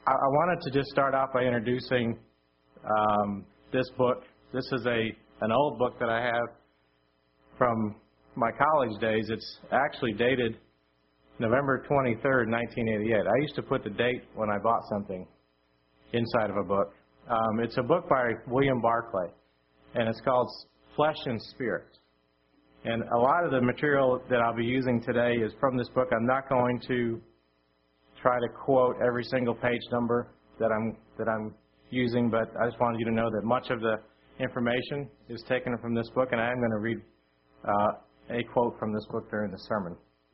I wanted to just start off by introducing this book. This is an old book that I have from my college days. It's actually dated November 23rd, 1988. I used to put the date when I bought something inside of a book. It's a book by William Barclay, and it's called Flesh and Spirit. And a lot of the material that I'll be using today is from this book. I'm not going to try to quote every single page number that I'm using, but I just wanted you to know that much of the information is taken from this book, and I am going to read a quote from this book during the sermon.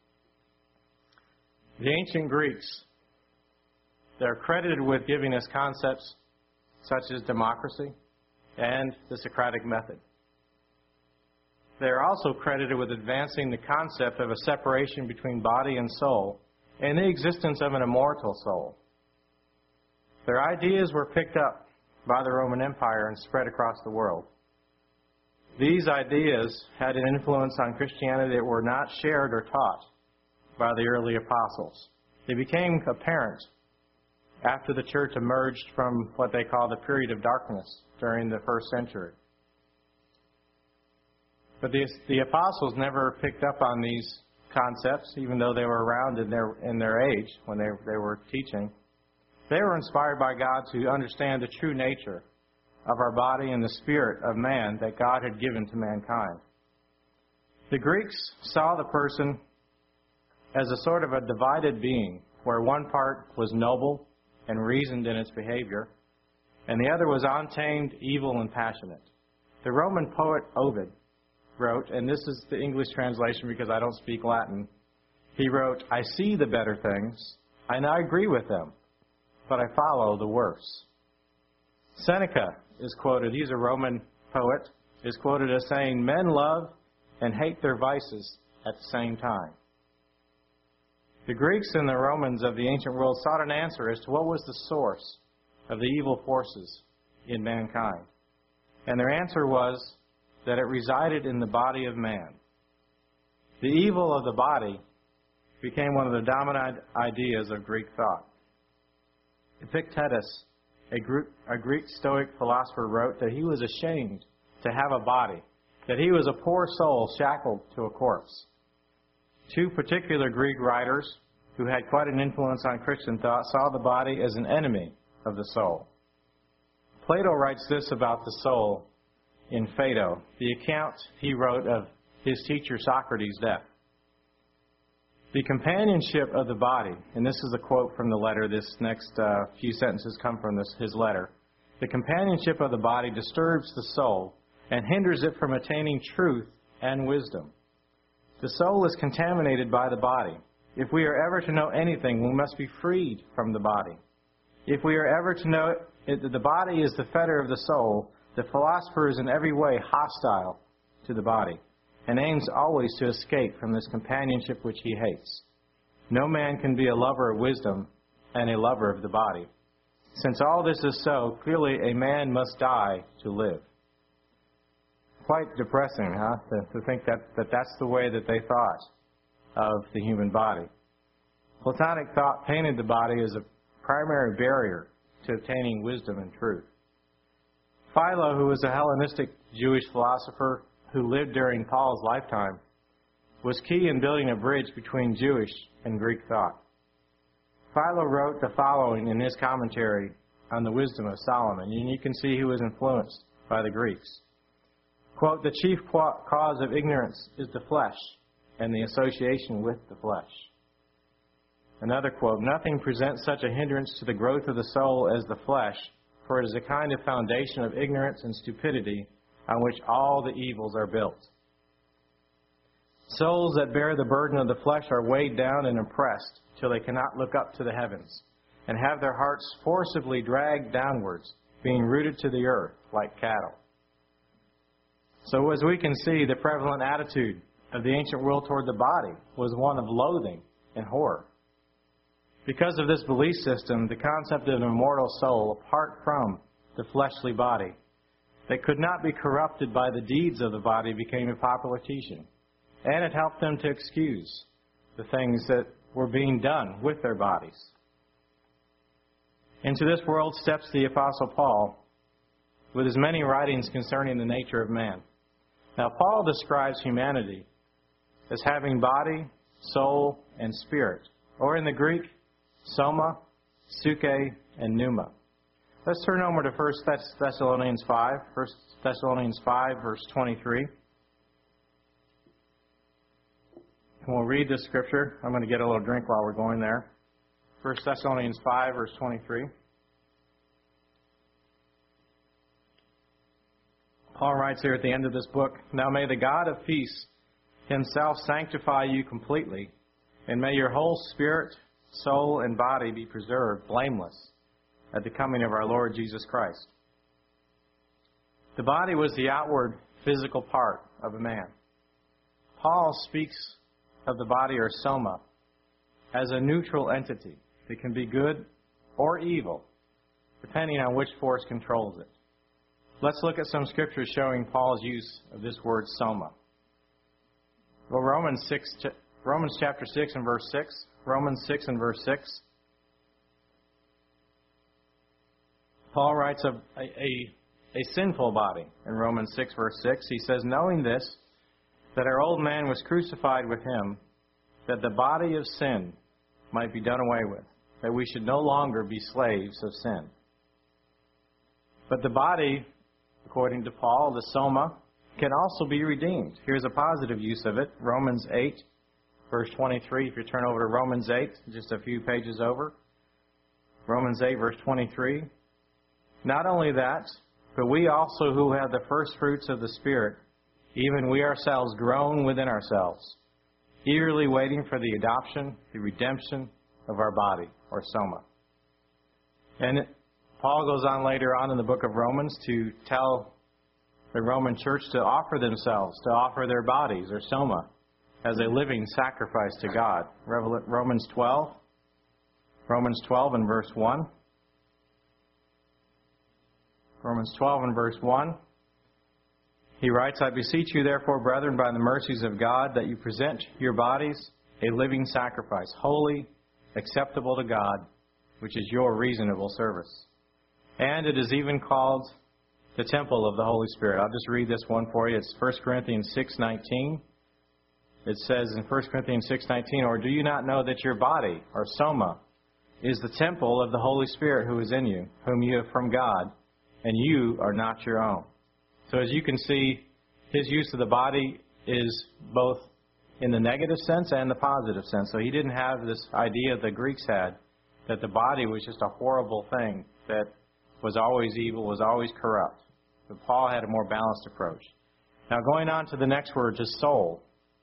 The ancient Greeks, they're credited with giving us concepts such as democracy and the Socratic method. They're also credited with advancing the concept of a separation between body and soul and the existence of an immortal soul. Their ideas were picked up by the Roman Empire and spread across the world. These ideas had an influence on Christianity that were not shared or taught by the early apostles. They became apparent after the church emerged from what they call the period of darkness during the first century. But the apostles never picked up on these concepts, even though they were around in their age when they were teaching. They were inspired by God to understand the true nature of our body and the spirit of man that God had given to mankind. The Greeks saw the person as a sort of a divided being, where one part was noble and reasoned in its behavior, and the other was untamed, evil, and passionate. The Roman poet Ovid wrote, and this is the English translation because I don't speak Latin, he wrote, "I see the better things, and I agree with them, but I follow the worse." Seneca is quoted, he's a Roman poet, is quoted as saying, "Men love and hate their vices at the same time." The Greeks and the Romans of the ancient world sought an answer as to what was the source of the evil forces in mankind. And their answer was that it resided in the body of man. The evil of the body became one of the dominant ideas of Greek thought. Epictetus, a Greek Stoic philosopher, wrote that he was ashamed to have a body, that he was a poor soul shackled to a corpse. Two particular Greek writers who had quite an influence on Christian thought saw the body as an enemy of the soul. Plato writes this about the soul in Phaedo, the account he wrote of his teacher Socrates' death. The companionship of the body, and this is a quote from the letter, this next few sentences come from his letter. The companionship of the body disturbs the soul and hinders it from attaining truth and wisdom. The soul is contaminated by the body. If we are ever to know anything, we must be freed from the body. If we are ever to know that the body is the fetter of the soul, the philosopher is in every way hostile to the body and aims always to escape from this companionship which he hates. No man can be a lover of wisdom and a lover of the body. Since all this is so, clearly a man must die to live. Quite depressing, huh? To think that that's the way that they thought of the human body. Platonic thought painted the body as a primary barrier to obtaining wisdom and truth. Philo, who was a Hellenistic Jewish philosopher who lived during Paul's lifetime, was key in building a bridge between Jewish and Greek thought. Philo wrote the following in his commentary on the wisdom of Solomon, and you can see he was influenced by the Greeks. Quote, "The chief cause of ignorance is the flesh and the association with the flesh." Another quote, "Nothing presents such a hindrance to the growth of the soul as the flesh, for it is a kind of foundation of ignorance and stupidity on which all the evils are built. Souls that bear the burden of the flesh are weighed down and oppressed till they cannot look up to the heavens, and have their hearts forcibly dragged downwards, being rooted to the earth like cattle." So as we can see, the prevalent attitude of the ancient world toward the body was one of loathing and horror. Because of this belief system, the concept of an immortal soul, apart from the fleshly body, that could not be corrupted by the deeds of the body, became a popular teaching. And it helped them to excuse the things that were being done with their bodies. Into this world steps the Apostle Paul with his many writings concerning the nature of man. Now, Paul describes humanity as having body, soul, and spirit, or in the Greek, soma, suke, and pneuma. Let's turn over to 1 Thessalonians 5, 1 Thessalonians 5, verse 23. And we'll read this scripture. I'm going to get a little drink while we're going there. 1 Thessalonians 5, verse 23. Paul writes here at the end of this book, "Now may the God of peace himself sanctify you completely, and may your whole spirit, soul, and body be preserved blameless at the coming of our Lord Jesus Christ." The body was the outward physical part of a man. Paul speaks of the body, or soma, as a neutral entity that can be good or evil, depending on which force controls it. Let's look at some scriptures showing Paul's use of this word soma. Well, Romans chapter 6 and verse 6. Romans 6 and verse 6. Paul writes of a sinful body in Romans 6 verse 6. He says, "Knowing this, that our old man was crucified with him, that the body of sin might be done away with, that we should no longer be slaves of sin." But the body, according to Paul, the soma, can also be redeemed. Here's a positive use of it. Romans 8, verse 23. If you turn over to Romans 8, just a few pages over. Romans 8, verse 23. "Not only that, but we also who have the first fruits of the Spirit, even we ourselves groan within ourselves, eagerly waiting for the adoption, the redemption of our body," or soma. And Paul goes on later on in the book of Romans to tell the Roman church to offer themselves, to offer their bodies, or soma, as a living sacrifice to God. Romans 12 and verse 1. Romans 12 and verse 1. He writes, "I beseech you therefore, brethren, by the mercies of God, that you present your bodies a living sacrifice, holy, acceptable to God, which is your reasonable service." And it is even called the temple of the Holy Spirit. I'll just read this one for you. It's 1 Corinthians 6:19. It says in 1 Corinthians 6:19, "Or do you not know that your body, or soma, is the temple of the Holy Spirit who is in you, whom you have from God, and you are not your own?" So as you can see, his use of the body is both in the negative sense and the positive sense. So he didn't have this idea the Greeks had, that the body was just a horrible thing, that was always evil, was always corrupt. But Paul had a more balanced approach. Now going on to the next word, to soul,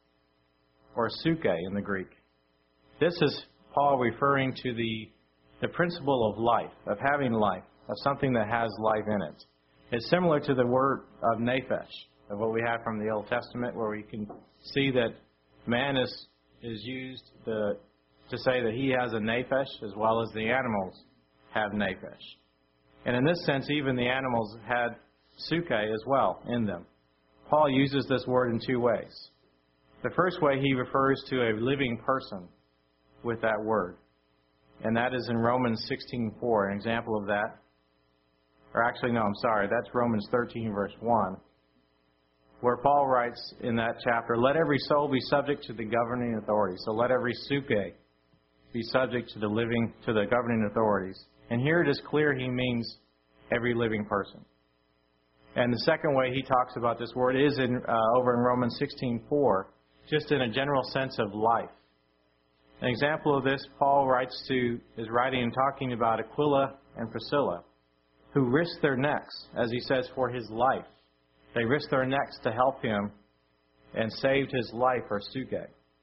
or suke in the Greek. This is Paul referring to the principle of life, of having life, of something that has life in it. It's similar to the word of nephesh, of what we have from the Old Testament, where we can see that man is used to say that he has a nephesh, as well as the animals have nephesh. And in this sense, even the animals had suke as well in them. Paul uses this word in two ways. The first way, he refers to a living person with that word. And that is in Romans 16:4, an example of that. Or actually, no, I'm sorry, that's Romans 13, verse 1, where Paul writes in that chapter, "Let every soul be subject to the governing authorities." So let every suke be subject to the governing authorities. And here it is clear he means every living person. And the second way he talks about this word is over in Romans 16:4, just in a general sense of life. An example of this, Paul is writing and talking about Aquila and Priscilla, who risked their necks, as he says, for his life. They risked their necks to help him and saved his life, or suke.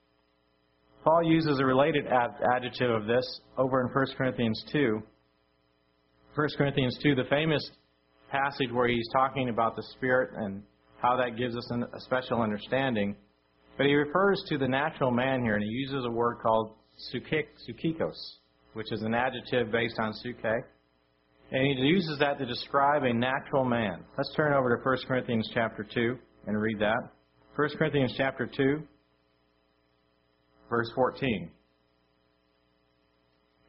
Paul uses a related adjective of this over in 1 Corinthians 2. 1 Corinthians 2, the famous passage where he's talking about the Spirit and how that gives us a special understanding. But he refers to the natural man here, and he uses a word called psychikos, which is an adjective based on suke. And he uses that to describe a natural man. Let's turn over to 1 Corinthians chapter 2 and read that. 1 Corinthians chapter 2, verse 14.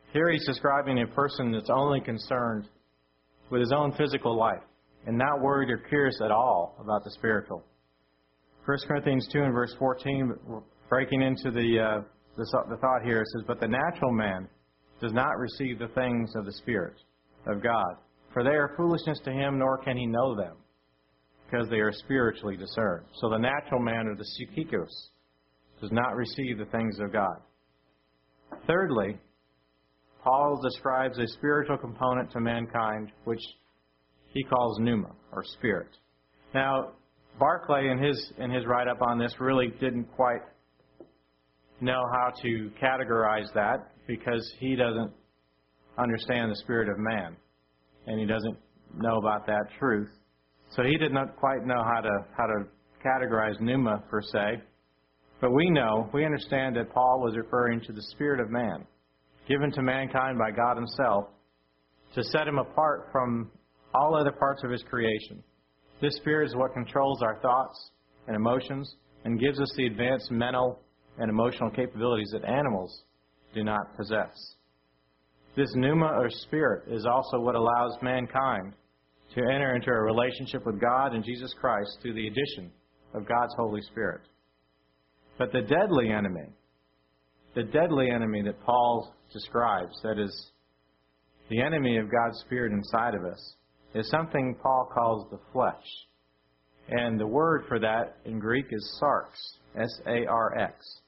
Here he's describing a person that's only concerned with his own physical life and not worried or curious at all about the spiritual. 1 Corinthians 2 and verse 14, breaking into the thought here, it says, "But the natural man does not receive the things of the Spirit of God, for they are foolishness to him, nor can he know them, because they are spiritually discerned." So the natural man, or the psychikos, does not receive the things of God. Thirdly, Paul describes a spiritual component to mankind, which he calls pneuma, or spirit. Now, Barclay, in his write-up on this, really didn't quite know how to categorize that, because he doesn't understand the spirit of man, and he doesn't know about that truth. So he did not quite know how to categorize pneuma per se. But we understand that Paul was referring to the spirit of man, given to mankind by God himself, to set him apart from all other parts of his creation. This spirit is what controls our thoughts and emotions and gives us the advanced mental and emotional capabilities that animals do not possess. This pneuma, or spirit, is also what allows mankind to enter into a relationship with God and Jesus Christ through the addition of God's Holy Spirit. But the deadly enemy that Paul describes, that is, the enemy of God's Spirit inside of us, is something Paul calls the flesh. And the word for that in Greek is sarx, S-A-R-X.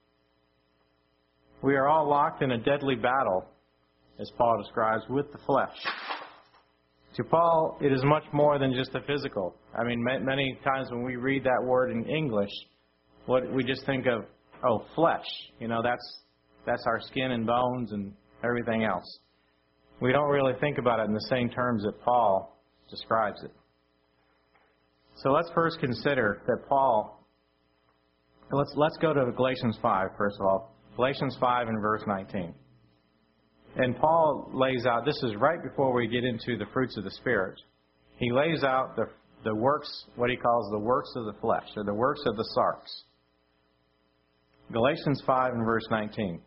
We are all locked in a deadly battle, as Paul describes, with the flesh. To Paul, it is much more than just the physical. I mean, many times when we read that word in English, what we just think of, flesh. That's our skin and bones and everything else. We don't really think about it in the same terms that Paul describes it. So let's first consider that Paul, let's go to Galatians 5, first of all. Galatians 5 and verse 19. And Paul lays out, this is right before we get into the fruits of the Spirit. He lays out the works, what he calls the works of the flesh, or the works of the sarx. Galatians 5 and verse 19.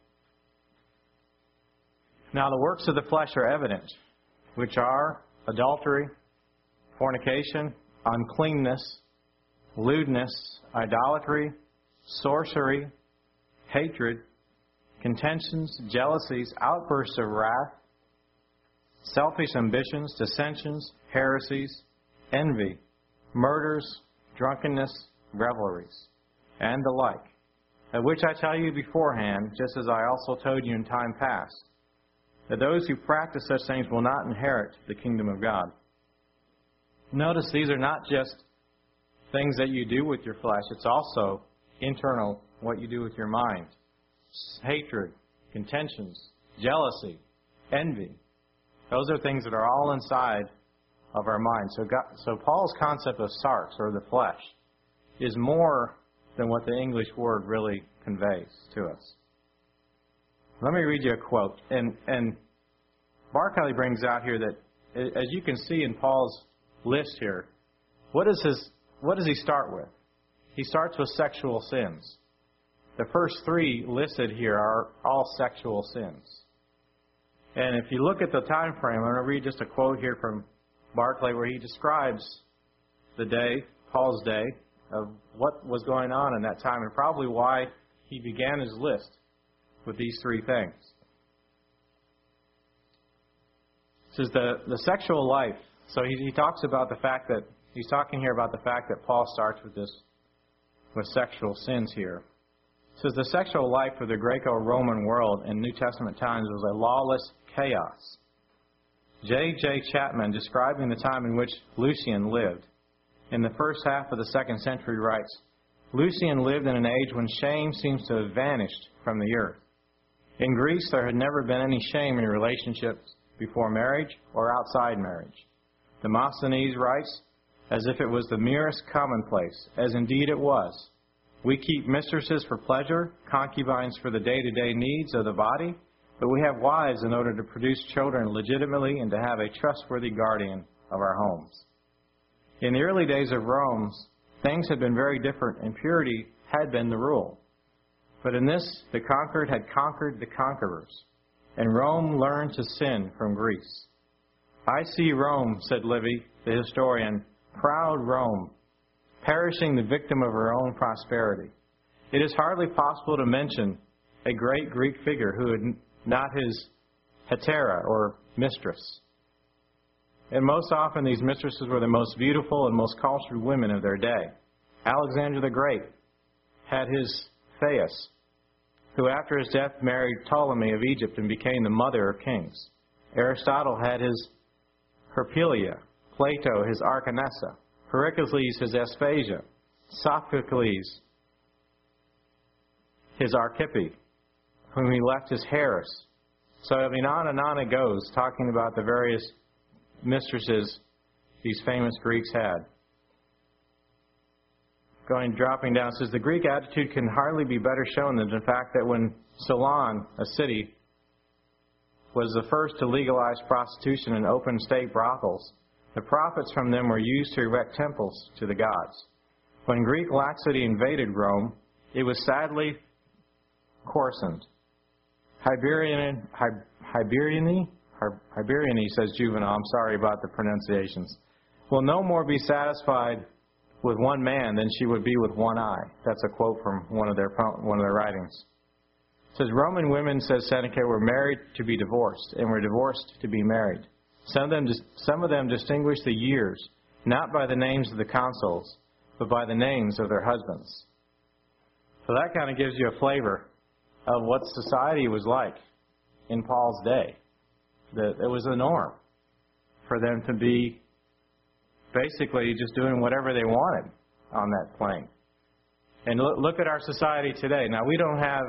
"Now the works of the flesh are evident, which are adultery, fornication, uncleanness, lewdness, idolatry, sorcery, hatred, contentions, jealousies, outbursts of wrath, selfish ambitions, dissensions, heresies, envy, murders, drunkenness, revelries, and the like, of which I tell you beforehand, just as I also told you in time past, that those who practice such things will not inherit the kingdom of God." Notice these are not just things that you do with your flesh. It's also internal, what you do with your mind. Hatred, contentions, jealousy, envy. Those are things that are all inside of our mind. So Paul's concept of sarx, or the flesh, is more than what the English word really conveys to us. Let me read you a quote. And Barclay brings out here that, as you can see in Paul's list here, what does he start with? He starts with sexual sins. The first three listed here are all sexual sins. And if you look at the time frame, I'm going to read just a quote here from Barclay where he describes the day, Paul's day, of what was going on in that time and probably why he began his list with these three things. It says the sexual life. So he talks about the fact that, he's talking here about the fact that Paul starts with sexual sins here. It says the sexual life of the Greco-Roman world in New Testament times was a lawless chaos. J.J. Chapman, describing the time in which Lucian lived, in the first half of the 2nd century writes, "Lucian lived in an age when shame seems to have vanished from the earth. In Greece, there had never been any shame in relationships before marriage or outside marriage. Demosthenes writes, as if it was the merest commonplace, as indeed it was. We keep mistresses for pleasure, concubines for the day-to-day needs of the body, but we have wives in order to produce children legitimately and to have a trustworthy guardian of our homes." In the early days of Rome, things had been very different, and purity had been the rule. But in this, the conquered had conquered the conquerors. and Rome learned to sin from Greece. I see Rome, said Livy, the historian, proud Rome, perishing the victim of her own prosperity. It is hardly possible to mention a great Greek figure who had not his hetera, or mistress. And most often these mistresses were the most beautiful and most cultured women of their day. Alexander the Great had his Thais, who after his death married Ptolemy of Egypt and became the mother of kings. Aristotle had his Herpelia, Plato his Arcanessa, Pericles his Aspasia, Sophocles his Archippe, whom he left his Harris. So I mean, on and on it goes, talking about the various mistresses these famous Greeks had. Dropping down, it says, the Greek attitude can hardly be better shown than the fact that when Ceylon, a city, was the first to legalize prostitution and open state brothels, the profits from them were used to erect temples to the gods. When Greek laxity invaded Rome, it was sadly coarsened. Hibernian, says Juvenal, I'm sorry about the pronunciations, will no more be satisfied with one man than she would be with one eye. That's a quote from one of their writings. It says, Roman women, says Seneca, were married to be divorced, and were divorced to be married. Some of them distinguished the years, not by the names of the consuls, but by the names of their husbands. So that kind of gives you a flavor of what society was like in Paul's day. That it was a norm for them to be basically just doing whatever they wanted on that plane. And look at our society today. Now, we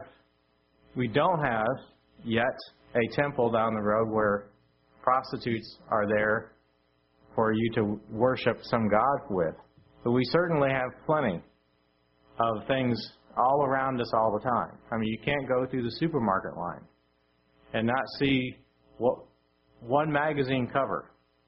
don't have yet a temple down the road where prostitutes are there for you to worship some god with. But we certainly have plenty of things all around us all the time. I mean, you can't go through the supermarket line and not see one magazine cover.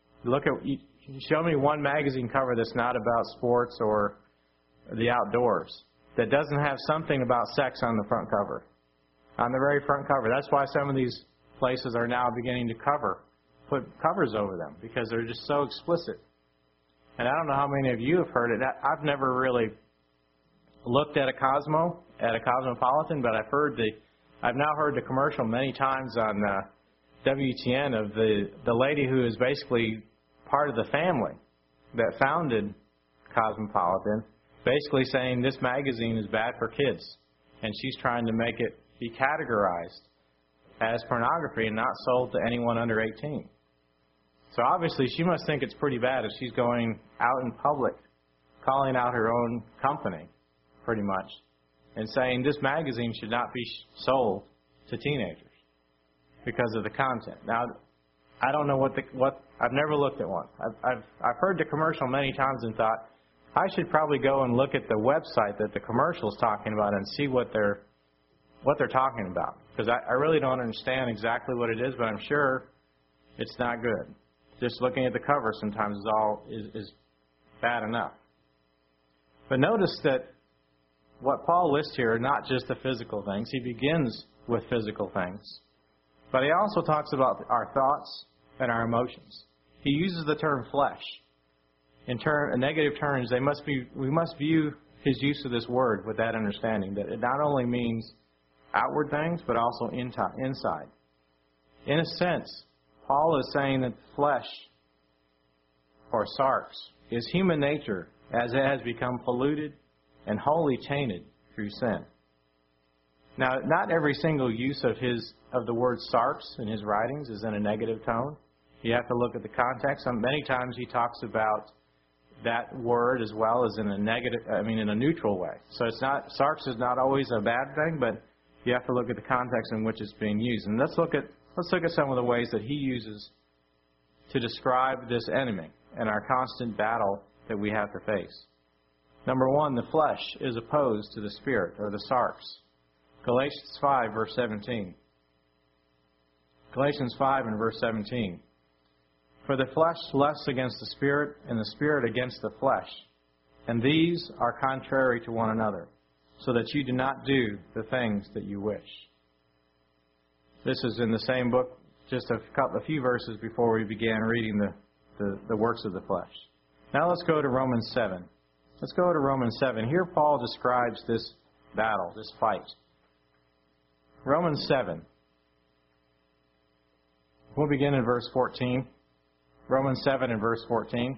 Show me one magazine cover that's not about sports or the outdoors, that doesn't have something about sex on the front cover. On the very front cover. That's why some of these places are now beginning to put covers over them, because they're just so explicit. And I don't know how many of you have heard it. I've never really looked at a Cosmopolitan, but I've now heard the commercial many times on WTN of the lady who is basically part of the family that founded Cosmopolitan, basically saying this magazine is bad for kids, and she's trying to make it be categorized as pornography and not sold to anyone under 18. So obviously she must think it's pretty bad if she's going out in public, calling out her own company, pretty much, and saying this magazine should not be sold to teenagers because of the content. Now, I don't know I've never looked at one. I've heard the commercial many times and thought, I should probably go and look at the website that the commercial is talking about and see what they're talking about. Because I really don't understand exactly what it is, but I'm sure it's not good. Just looking at the cover sometimes is bad enough. But notice that what Paul lists here are not just the physical things. He begins with physical things. But he also talks about our thoughts and our emotions. He uses the term flesh. In negative terms, we must view his use of this word with that understanding, that it not only means outward things, but also inside. In a sense, Paul is saying that flesh, or sarx, is human nature as it has become polluted and wholly tainted through sin. Now, not every single use of the word sarx in his writings is in a negative tone. You have to look at the context. Many times he talks about that word as well as in a neutral way. So sarx is not always a bad thing, but you have to look at the context in which it's being used. And let's look at some of the ways that he uses to describe this enemy and our constant battle that we have to face. Number one, the flesh is opposed to the spirit, or the sarx. Galatians 5, verse 17. Galatians 5 and verse 17. For the flesh lusts against the spirit, and the spirit against the flesh. And these are contrary to one another, so that you do not do the things that you wish. This is in the same book, just a few verses before we began reading the works of the flesh. Now let's go to Romans 7. Let's go to Romans 7. Here Paul describes this battle, this fight. Romans 7. We'll begin in verse 14. Romans 7 and verse 14.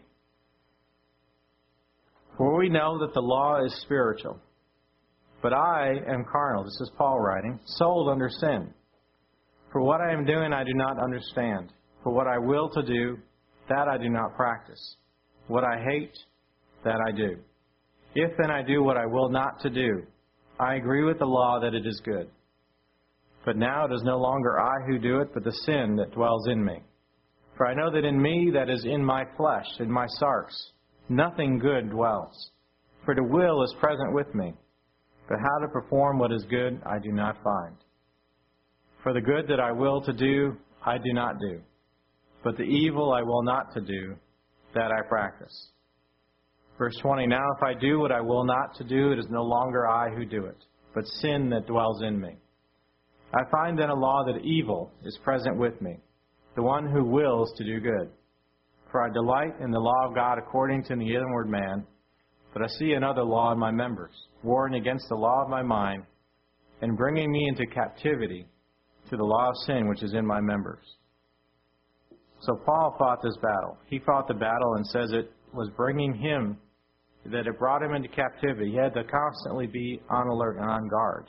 For we know that the law is spiritual, but I am carnal. This is Paul writing, sold under sin. For what I am doing I do not understand. For what I will to do, that I do not practice. What I hate, that I do. If then I do what I will not to do, I agree with the law that it is good. But now it is no longer I who do it, but the sin that dwells in me. For I know that in me, that is in my flesh, in my sarx, nothing good dwells. For the will is present with me, but how to perform what is good I do not find. For the good that I will to do, I do not do. But the evil I will not to do, that I practice. Verse 20, now if I do what I will not to do, it is no longer I who do it, but sin that dwells in me. I find then a law that evil is present with me, the one who wills to do good. For I delight in the law of God according to the inward man, but I see another law in my members, warring against the law of my mind, and bringing me into captivity to the law of sin which is in my members. So Paul fought this battle. He fought the battle and says it was bringing him, that it brought him into captivity. He had to constantly be on alert and on guard.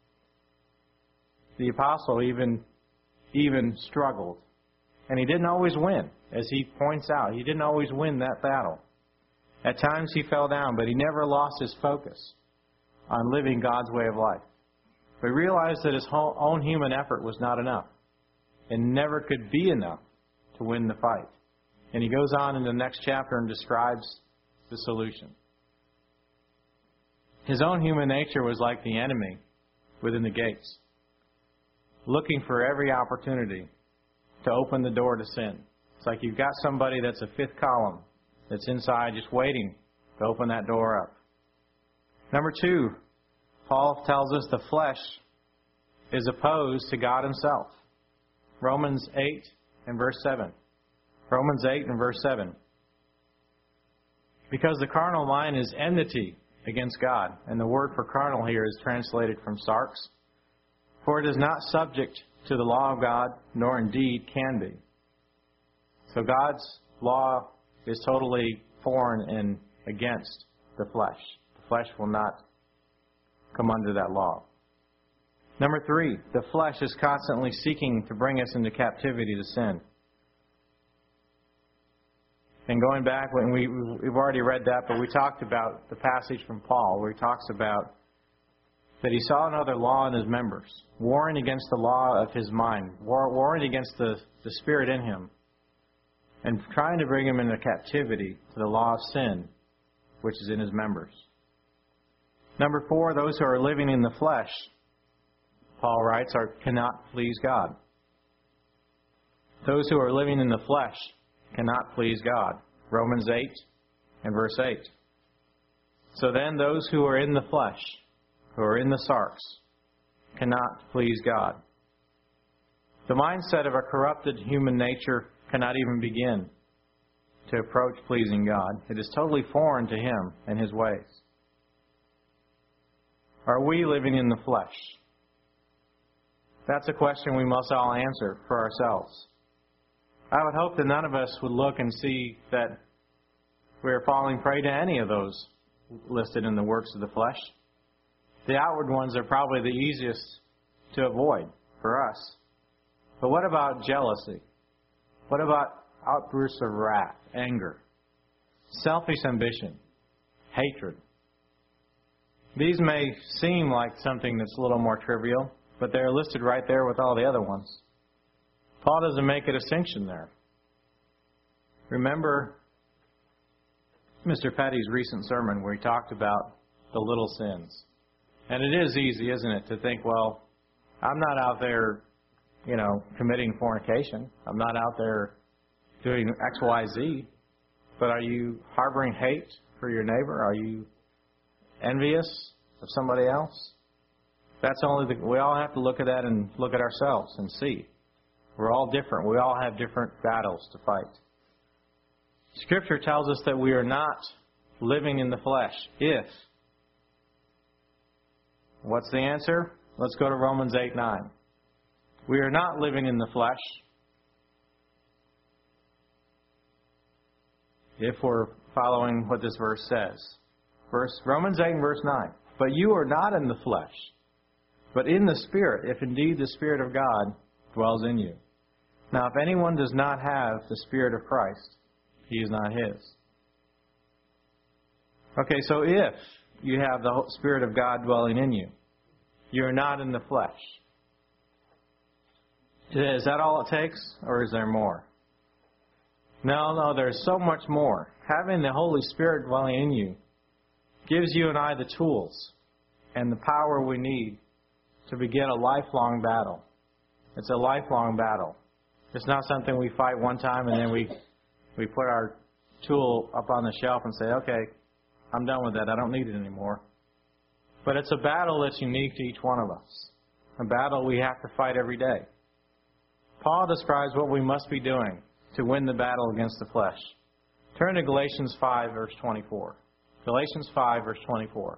The apostle even struggled. And he didn't always win. As he points out, he didn't always win that battle. At times he fell down, but he never lost his focus on living God's way of life. But he realized that his own human effort was not enough and never could be enough to win the fight. And he goes on in the next chapter and describes the solution. His own human nature was like the enemy within the gates, looking for every opportunity to open the door to sin. It's like you've got somebody that's a fifth column that's inside just waiting to open that door up. Number 2, Paul tells us the flesh is opposed to God himself. Romans 8 and verse 7. Romans 8 and verse 7. Because the carnal mind is enmity against God, and the word for carnal here is translated from sarx. For it is not subject to the law of God, nor indeed can be. So God's law is totally foreign and against the flesh. The flesh will not come under that law. Number 3, the flesh is constantly seeking to bring us into captivity to sin. And going back, when we've already read that, but we talked about the passage from Paul where he talks about that he saw another law in his members, warring against the law of his mind, warring against the spirit in him, and trying to bring him into captivity to the law of sin, which is in his members. Number 4, those who are living in the flesh, Paul writes, cannot please God. Those who are living in the flesh cannot please God. Romans 8 and verse 8. So then those who are in the flesh, who are in the sarx, cannot please God. The mindset of a corrupted human nature cannot even begin to approach pleasing God. It is totally foreign to him and his ways. Are we living in the flesh? That's a question we must all answer for ourselves. I would hope that none of us would look and see that we are falling prey to any of those listed in the works of the flesh. The outward ones are probably the easiest to avoid for us. But what about jealousy? What about outbursts of wrath, anger, selfish ambition, hatred? These may seem like something that's a little more trivial, but they're listed right there with all the other ones. Paul doesn't make a distinction there. Remember Mr. Petty's recent sermon where he talked about the little sins. And it is easy, isn't it, to think, well, I'm not out there, committing fornication. I'm not out there doing X, Y, Z. But are you harboring hate for your neighbor? Are you envious of somebody else? we all have to look at that and look at ourselves and see. We're all different. We all have different battles to fight. Scripture tells us that we are not living in the flesh. If. What's the answer? Let's go to Romans 8:9. We are not living in the flesh if we're following what this verse says. Romans 8 and verse 9. But you are not in the flesh, but in the Spirit, if indeed the Spirit of God dwells in you. Now, if anyone does not have the Spirit of Christ, he is not his. Okay, so if you have the Spirit of God dwelling in you, you're not in the flesh. Is that all it takes, or is there more? No, there's so much more. Having the Holy Spirit dwelling in you gives you and I the tools and the power we need to begin a lifelong battle. It's a lifelong battle. It's not something we fight one time and then we put our tool up on the shelf and say, okay, I'm done with that. I don't need it anymore. But it's a battle that's unique to each one of us. A battle we have to fight every day. Paul describes what we must be doing to win the battle against the flesh. Turn to Galatians 5, verse 24. Galatians 5, verse 24.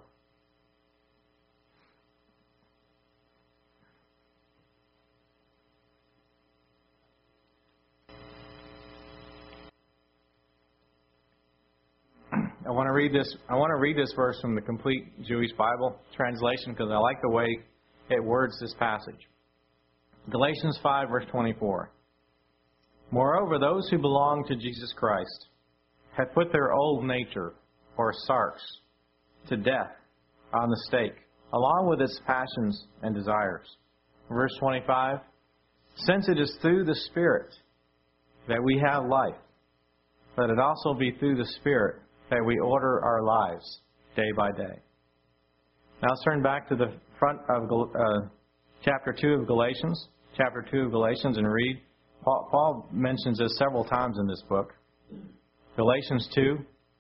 I want to read this verse from the Complete Jewish Bible translation because I like the way it words this passage. Galatians 5, verse 24. Moreover, those who belong to Jesus Christ have put their old nature, or sarx, to death on the stake, along with its passions and desires. Verse 25. Since it is through the Spirit that we have life, let it also be through the Spirit that we order our lives day by day. Now let's turn back to the front of chapter 2 of Galatians. Chapter 2 of Galatians and read. Paul mentions this several times in this book. Galatians 2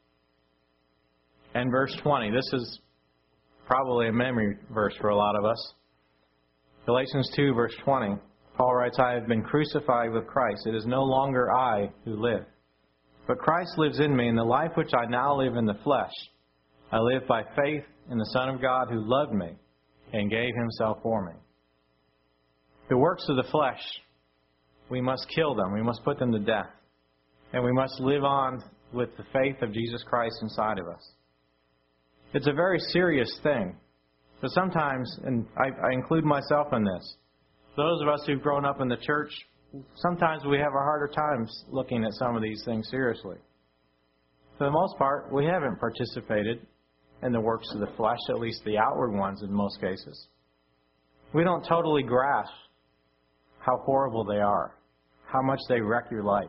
and verse 20. This is probably a memory verse for a lot of us. Galatians 2, verse 20. Paul writes, I have been crucified with Christ. It is no longer I who live, but Christ lives in me. In the life which I now live in the flesh, I live by faith in the Son of God who loved me and gave himself for me. The works of the flesh, we must kill them. We must put them to death. And we must live on with the faith of Jesus Christ inside of us. It's a very serious thing. But sometimes, and I include myself in this, those of us who've grown up in the church, sometimes we have a harder times looking at some of these things seriously. For the most part, we haven't participated in the works of the flesh, at least the outward ones in most cases. We don't totally grasp how horrible they are, how much they wreck your life,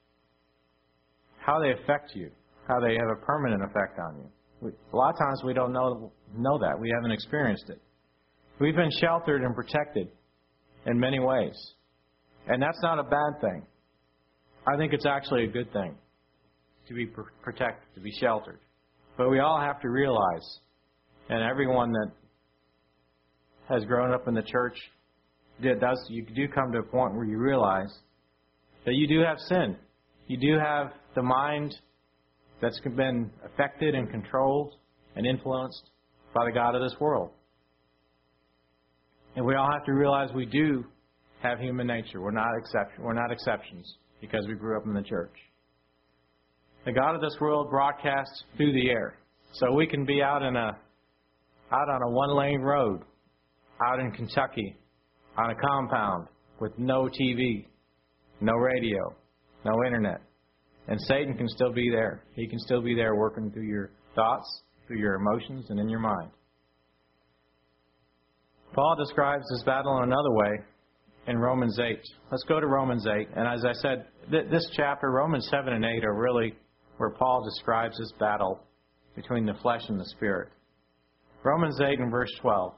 how they affect you, how they have a permanent effect on you. A lot of times we don't know that. We haven't experienced it. We've been sheltered and protected in many ways. And that's not a bad thing. I think it's actually a good thing to be protected, to be sheltered. But we all have to realize, and everyone that has grown up in the church, you do come to a point where you realize that you do have sin. You do have the mind that's been affected and controlled and influenced by the God of this world. And we all have to realize we do have human nature. We're not exceptions because we grew up in the church. The God of this world broadcasts through the air. So we can be out on a one-lane road, out in Kentucky, on a compound with no TV, no radio, no internet. And Satan can still be there. He can still be there working through your thoughts, through your emotions, and in your mind. Paul describes this battle in another way in Romans 8. Let's go to Romans 8. And as I said, this chapter, Romans 7 and 8, are really where Paul describes this battle between the flesh and the spirit. Romans 8 and verse 12.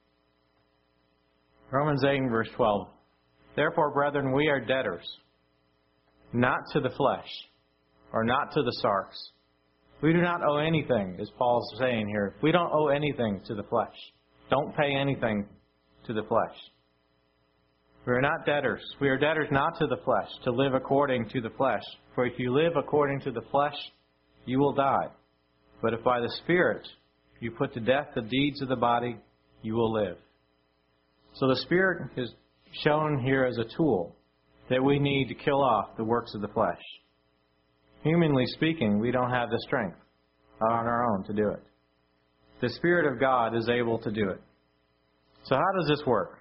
Romans 8 and verse 12. Therefore, brethren, we are debtors, not to the flesh, or not to the sarx. We do not owe anything, as Paul's saying here. We don't owe anything to the flesh. Don't pay anything to the flesh. We are not debtors. We are debtors not to the flesh, to live according to the flesh. For if you live according to the flesh, you will die. But if by the Spirit you put to death the deeds of the body, you will live. So the Spirit is shown here as a tool that we need to kill off the works of the flesh. Humanly speaking, we don't have the strength on our own to do it. The Spirit of God is able to do it. So how does this work?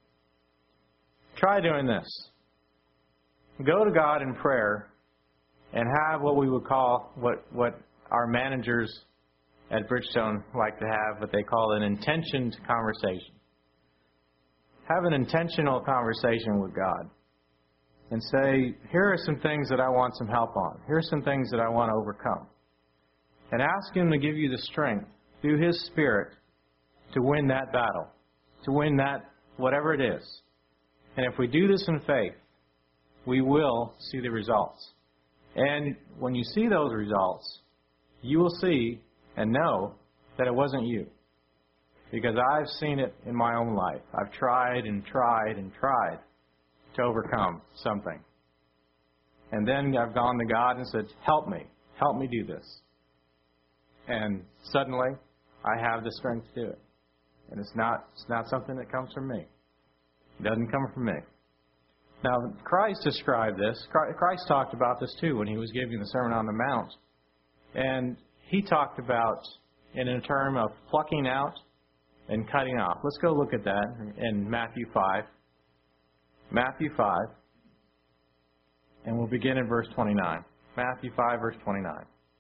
Try doing this. Go to God in prayer and have what we would call, what our managers at Bridgestone like to have, what they call an intentioned conversation. Have an intentional conversation with God and say, here are some things that I want some help on. Here are some things that I want to overcome. And ask Him to give you the strength through His Spirit to win that battle, to win that, whatever it is. And if we do this in faith, we will see the results. And when you see those results, you will see and know that it wasn't you. Because I've seen it in my own life. I've tried and tried and tried to overcome something. And then I've gone to God and said, help me do this. And suddenly, I have the strength to do it. And it's not something that comes from me. It doesn't come from me. Now, Christ described this. Christ talked about this too when He was giving the Sermon on the Mount. And He talked about, in a term of plucking out and cutting off. Let's go look at that in Matthew 5. Matthew 5. And we'll begin in verse 29. Matthew 5, verse 29.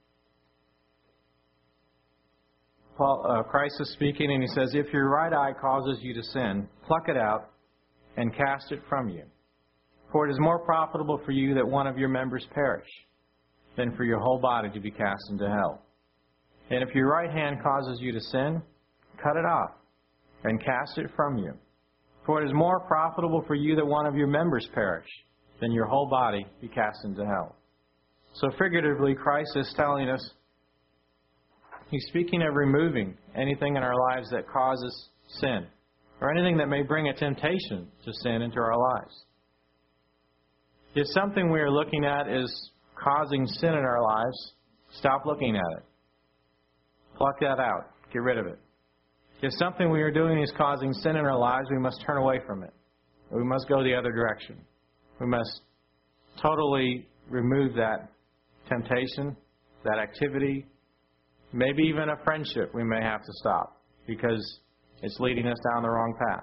Christ is speaking, and He says, if your right eye causes you to sin, pluck it out and cast it from you. For it is more profitable for you that one of your members perish than for your whole body to be cast into hell. And if your right hand causes you to sin, cut it off and cast it from you. For it is more profitable for you that one of your members perish than your whole body be cast into hell. So figuratively, Christ is telling us, He's speaking of removing anything in our lives that causes sin, or anything that may bring a temptation to sin into our lives. If something we are looking at is causing sin in our lives, stop looking at it. Pluck that out. Get rid of it. If something we are doing is causing sin in our lives, we must turn away from it. We must go the other direction. We must totally remove that temptation, that activity, maybe even a friendship we may have to stop because it's leading us down the wrong path.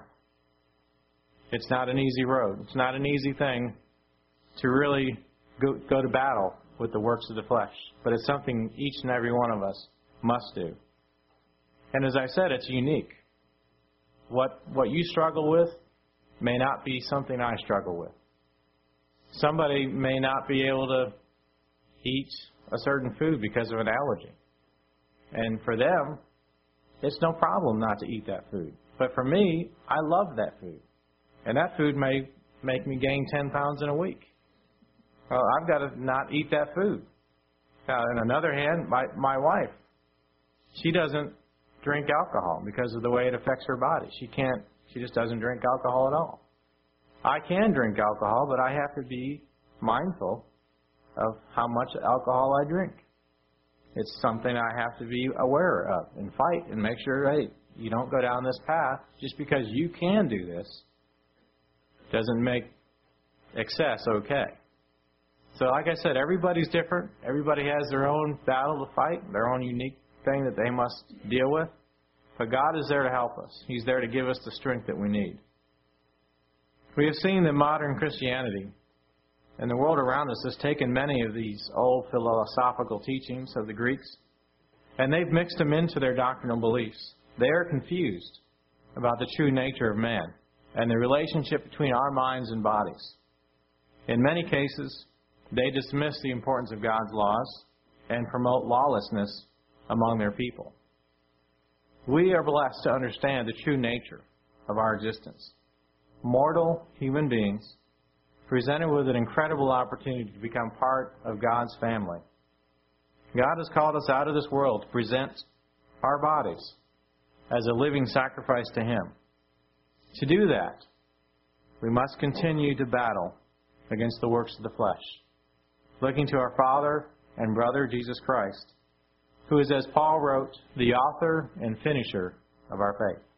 It's not an easy road. It's not an easy thing to really go to battle with the works of the flesh. But it's something each and every one of us must do. And as I said, it's unique. What you struggle with may not be something I struggle with. Somebody may not be able to eat a certain food because of an allergy. And for them, it's no problem not to eat that food. But for me, I love that food. And that food may make me gain 10 pounds in a week. Well, I've got to not eat that food. Now, on another hand, my wife, she doesn't drink alcohol because of the way it affects her body. She just doesn't drink alcohol at all. I can drink alcohol, but I have to be mindful of how much alcohol I drink. It's something I have to be aware of and fight and make sure, hey, you don't go down this path. Just because you can do this doesn't make excess okay. So like I said, everybody's different. Everybody has their own battle to fight, their own unique thing that they must deal with. But God is there to help us. He's there to give us the strength that we need. We have seen that modern Christianity and the world around us has taken many of these old philosophical teachings of the Greeks, and they've mixed them into their doctrinal beliefs. They are confused about the true nature of man and the relationship between our minds and bodies. In many cases, they dismiss the importance of God's laws and promote lawlessness among their people. We are blessed to understand the true nature of our existence. Mortal human beings presented with an incredible opportunity to become part of God's family. God has called us out of this world to present our bodies as a living sacrifice to Him. To do that, we must continue to battle against the works of the flesh, looking to our Father and brother Jesus Christ, who is, as Paul wrote, the author and finisher of our faith.